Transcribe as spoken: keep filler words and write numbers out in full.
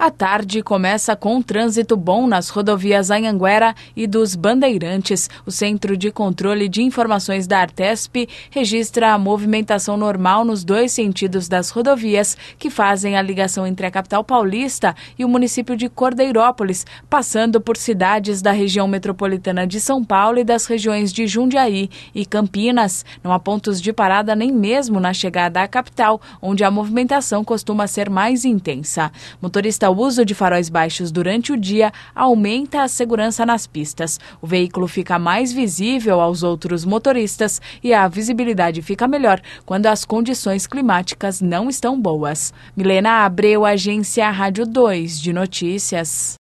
A tarde começa com um trânsito bom nas rodovias Anhanguera e dos Bandeirantes. O Centro de Controle de Informações da Artesp registra a movimentação normal nos dois sentidos das rodovias que fazem a ligação entre a capital paulista e o município de Cordeirópolis, passando por cidades da região metropolitana de São Paulo e das regiões de Jundiaí e Campinas. Não há pontos de parada nem mesmo na chegada à capital, onde a movimentação costuma ser mais intensa. Motorista O uso de faróis baixos durante o dia aumenta a segurança nas pistas. O veículo fica mais visível aos outros motoristas e a visibilidade fica melhor quando as condições climáticas não estão boas. Milena Abreu, Agência Rádio dois de Notícias.